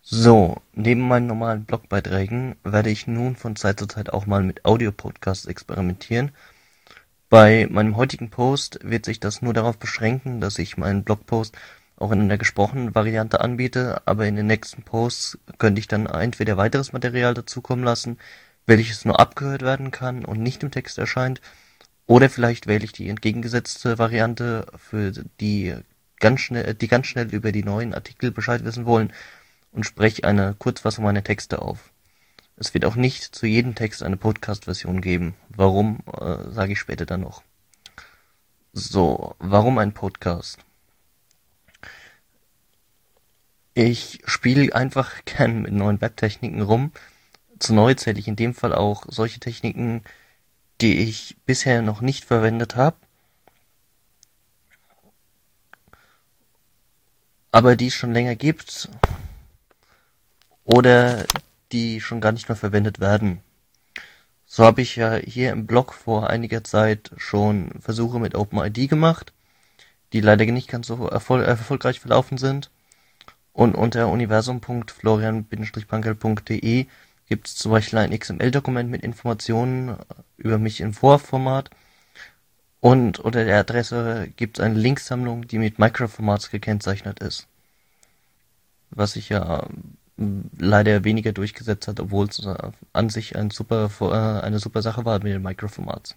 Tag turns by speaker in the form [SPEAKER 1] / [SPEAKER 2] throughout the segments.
[SPEAKER 1] So, neben meinen normalen Blogbeiträgen werde ich nun von Zeit zu Zeit auch mal mit Audiopodcasts experimentieren. Bei meinem heutigen Post wird sich das nur darauf beschränken, dass ich meinen Blogpost auch in einer gesprochenen Variante anbiete, aber in den nächsten Posts könnte ich dann entweder weiteres Material dazukommen lassen, welches nur abgehört werden kann und nicht im Text erscheint, oder vielleicht wähle ich die entgegengesetzte Variante für die ganz schnell über die neuen Artikel Bescheid wissen wollen und spreche eine Kurzfassung meiner Texte auf. Es wird auch nicht zu jedem Text eine Podcast-Version geben. Warum, sage ich später dann noch. So, warum ein Podcast? Ich spiele einfach gern mit neuen Webtechniken rum. Zu neu zähle ich in dem Fall auch solche Techniken, die ich bisher noch nicht verwendet habe, aber die es schon länger gibt oder die schon gar nicht mehr verwendet werden. So habe ich ja hier im Blog vor einiger Zeit schon Versuche mit OpenID gemacht, die leider nicht ganz so erfolgreich verlaufen sind. Und unter universum.florian-pankel.de gibt es zum Beispiel ein XML-Dokument mit Informationen über mich im Vorformat. Und unter der Adresse gibt es eine Linksammlung, die mit Microformats gekennzeichnet ist. Was sich ja leider weniger durchgesetzt hat, obwohl es an sich eine super Sache war mit den Microformats.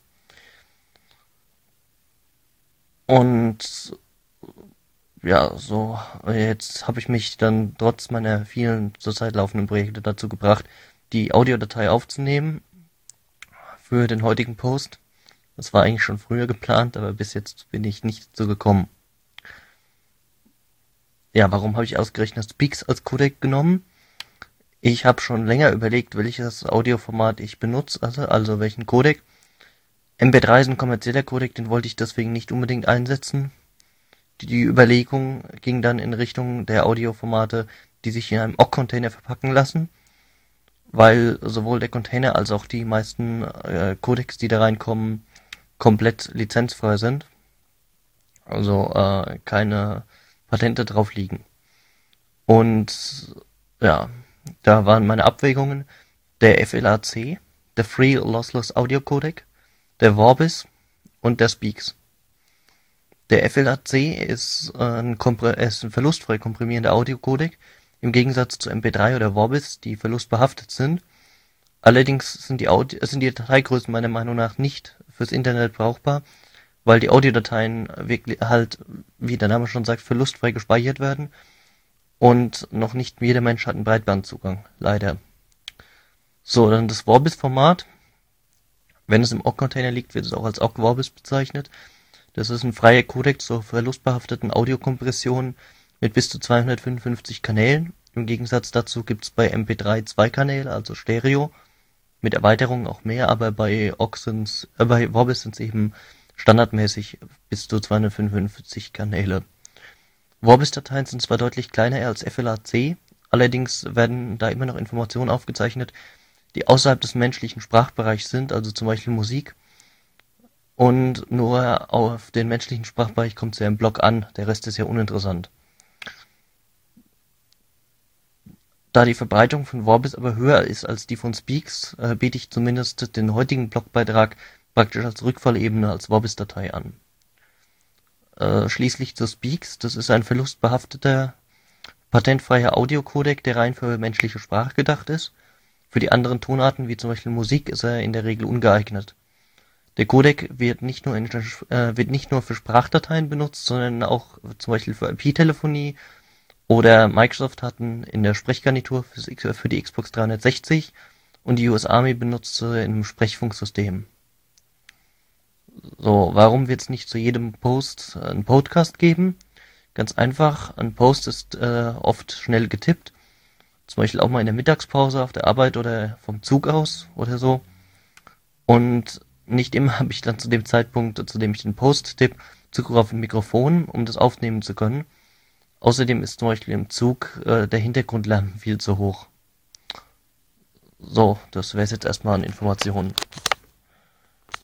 [SPEAKER 1] Und ja, so, jetzt habe ich mich dann trotz meiner vielen zurzeit laufenden Projekte dazu gebracht, die Audiodatei aufzunehmen für den heutigen Post. Das war eigentlich schon früher geplant, aber bis jetzt bin ich nicht dazu gekommen. Ja, warum habe ich ausgerechnet Speaks als Codec genommen? Ich habe schon länger überlegt, welches Audioformat ich benutze, also welchen Codec. MP3 ist ein kommerzieller Codec, den wollte ich deswegen nicht unbedingt einsetzen. Die Überlegung ging dann in Richtung der Audioformate, die sich in einem Ogg-Container verpacken lassen, weil sowohl der Container als auch die meisten Codecs, die da reinkommen, komplett lizenzfrei sind. Also keine Patente drauf liegen. Und ja, da waren meine Abwägungen der FLAC, der Free Lossless Audio Codec, der Vorbis und der Speaks. Der FLAC ist ein verlustfrei komprimierender Audiocodec, im Gegensatz zu MP3 oder Vorbis, die verlustbehaftet sind. Allerdings sind die Dateigrößen meiner Meinung nach nicht fürs Internet brauchbar, weil die Audiodateien wirklich halt, wie der Name schon sagt, verlustfrei gespeichert werden und noch nicht jeder Mensch hat einen Breitbandzugang, leider. So, dann das Vorbis-Format. Wenn es im Ogg-Container liegt, wird es auch als Ogg-Vorbis bezeichnet. Das ist ein freier Codec zur verlustbehafteten Audiokompression mit bis zu 255 Kanälen. Im Gegensatz dazu gibt es bei MP3 2 Kanäle, also Stereo, mit Erweiterungen auch mehr, aber bei Vorbis sind es eben standardmäßig bis zu 255 Kanäle. Vorbis-Dateien sind zwar deutlich kleiner als FLAC, allerdings werden da immer noch Informationen aufgezeichnet, die außerhalb des menschlichen Sprachbereichs sind, also zum Beispiel Musik. Und nur auf den menschlichen Sprachbereich kommt es ja im Blog an, der Rest ist ja uninteressant. Da die Verbreitung von Vorbis aber höher ist als die von Speaks, biete ich zumindest den heutigen Blogbeitrag praktisch als Rückfallebene als Vorbis-Datei an. Schließlich zu Speaks, das ist ein verlustbehafteter, patentfreier Audiocodec, der rein für menschliche Sprache gedacht ist. Für die anderen Tonarten, wie zum Beispiel Musik, ist er in der Regel ungeeignet. Der Codec wird nicht nur für Sprachdateien benutzt, sondern auch zum Beispiel für IP-Telefonie oder Microsoft hatten in der Sprechgarnitur für die Xbox 360 und die US Army benutzt sie in einem Sprechfunksystem. So, warum wird es nicht zu jedem Post einen Podcast geben? Ganz einfach, ein Post ist oft schnell getippt, zum Beispiel auch mal in der Mittagspause auf der Arbeit oder vom Zug aus oder so. Und nicht immer habe ich dann zu dem Zeitpunkt, zu dem ich den Post tippe, Zugriff auf ein Mikrofon, um das aufnehmen zu können. Außerdem ist zum Beispiel im Zug der Hintergrundlärm viel zu hoch. So, das wäre es jetzt erstmal an Informationen.